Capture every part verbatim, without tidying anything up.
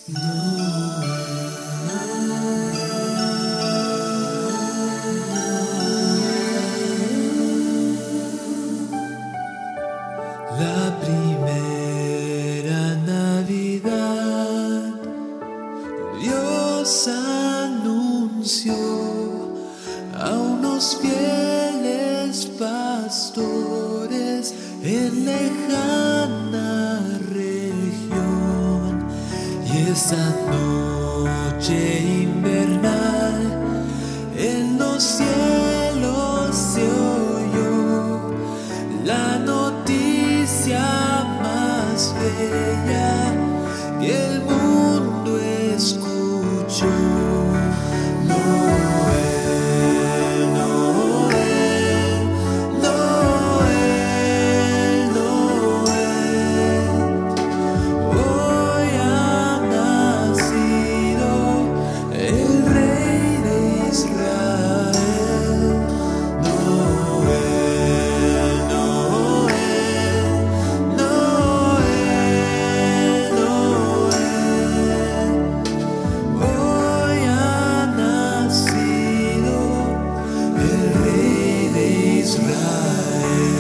La primera Navidad, Dios anunció a unos fieles pastores en lejana región, y esa noche invernal en los cielos se oyó la noticia más bella que el mundo escuchó. Noel, Noel, Noel, Noel. Hoy ha nacido el Rey de Israel. Noel, Noel, Noel, Noel. Hoy ha nacido el Rey de Israel.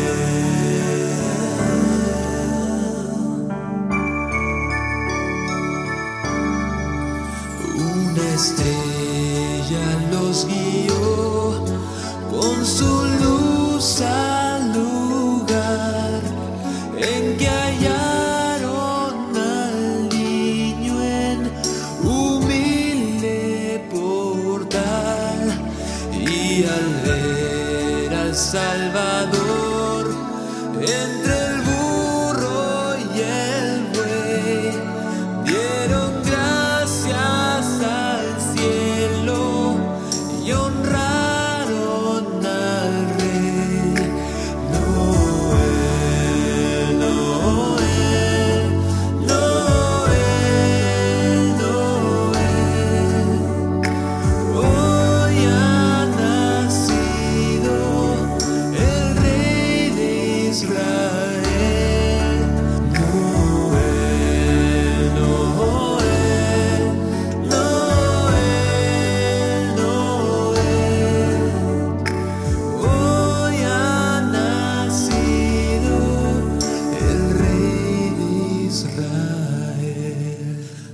Una estrella los guió con su luz al lugar en que hallaron al niño en humilde portal, y al ver al Salvador entre el burro y el buey, dieron gracias al cielo y honraron al Rey. Noel, Noel, Noel, Noel. Hoy ha nacido el Rey de Israel. Noel, Noel, Noel, Noel. Hoy ha nacido el Rey de Israel.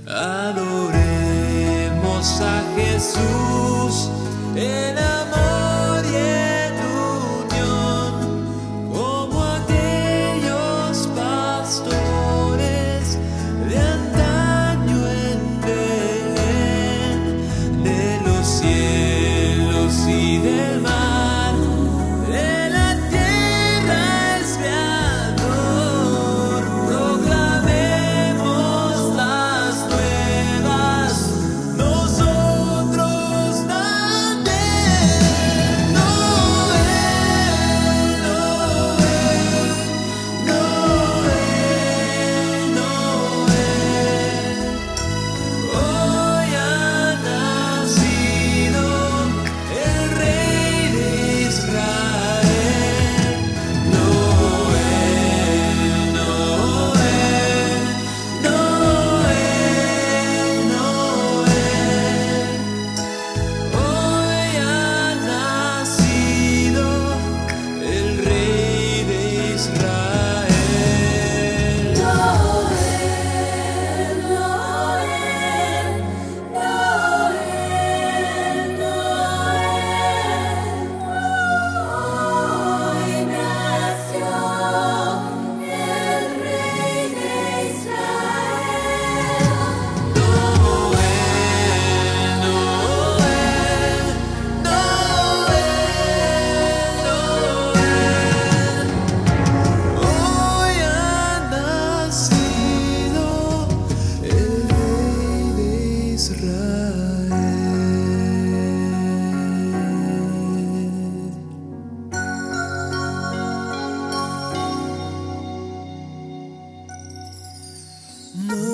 Adoremos a Jesús en amor y en unión, como aquellos pastores de antaño en Belén, de los cielos y del mar, de la tierra es creador. Proclamemos las nuevas, nosotros también. Noel, Noel, Noel, Noel. Hoy ha nacido el Rey de Israel. Noel, Noel, Noel, Noel. Hoy ha nacido el Rey de Israel. Noel, Noel, Noel, Noel. Hoy nació el Rey de Israel. Noel, Noel, Noel, Noel. Hoy ha nacido el Rey de Israel. No